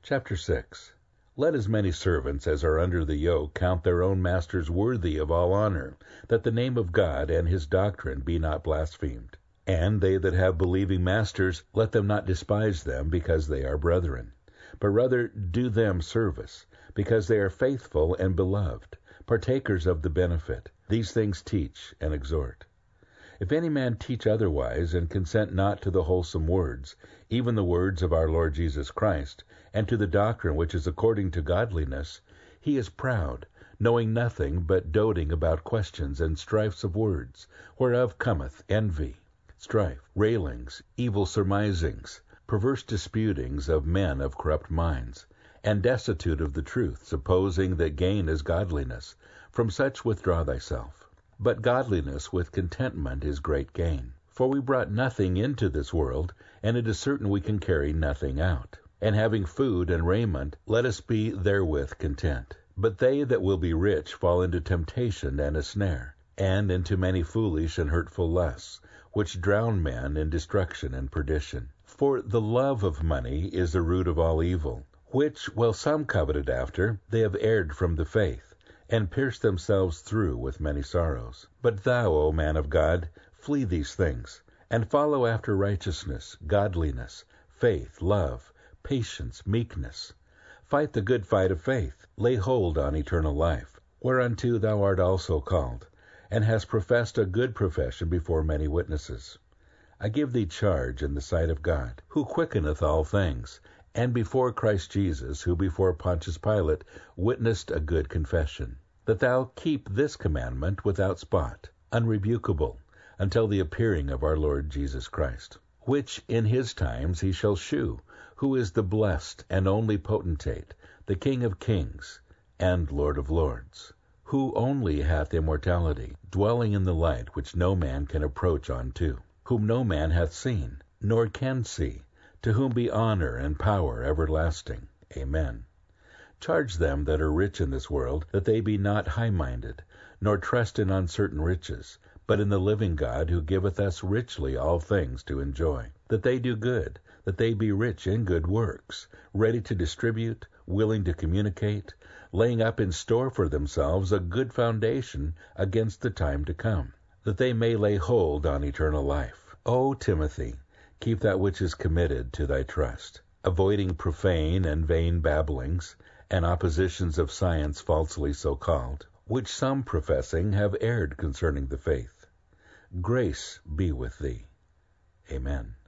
Chapter 6. Let as many servants as are under the yoke count their own masters worthy of all honor, that the name of God and his doctrine be not blasphemed. And they that have believing masters, let them not despise them, because they are brethren, but rather do them service, because they are faithful and beloved, partakers of the benefit. These things teach and exhort. If any man teach otherwise, and consent not to the wholesome words, even the words of our Lord Jesus Christ, and to the doctrine which is according to godliness, he is proud, knowing nothing, but doting about questions and strifes of words, whereof cometh envy, strife, railings, evil surmisings, perverse disputings of men of corrupt minds, and destitute of the truth, supposing that gain is godliness. From such withdraw thyself. But godliness with contentment is great gain. For we brought nothing into this world, and it is certain we can carry nothing out. And having food and raiment, let us be therewith content. But they that will be rich fall into temptation and a snare, and into many foolish and hurtful lusts, which drown men in destruction and perdition. For the love of money is the root of all evil, which, while some coveted after, they have erred from the faith, and pierced themselves through with many sorrows. But thou, O man of God, flee these things, and follow after righteousness, godliness, faith, love, patience, meekness. Fight the good fight of faith. Lay hold on eternal life, whereunto thou art also called, and hast professed a good profession before many witnesses. I give thee charge in the sight of God, who quickeneth all things, and before Christ Jesus, who before Pontius Pilate witnessed a good confession, that thou keep this commandment without spot, unrebukable, until the appearing of our Lord Jesus Christ, which in his times he shall shew, who is the blessed and only potentate, the King of kings and Lord of lords, who only hath immortality, dwelling in the light which no man can approach unto, whom no man hath seen, nor can see, to whom be honor and power everlasting. Amen. Charge them that are rich in this world, that they be not high-minded, nor trust in uncertain riches, but in the living God, who giveth us richly all things to enjoy. That they do good, that they be rich in good works, ready to distribute, willing to communicate, laying up in store for themselves a good foundation against the time to come, that they may lay hold on eternal life. O Timothy, keep that which is committed to thy trust, avoiding profane and vain babblings, and oppositions of science falsely so called, which some professing have erred concerning the faith. Grace be with thee. Amen.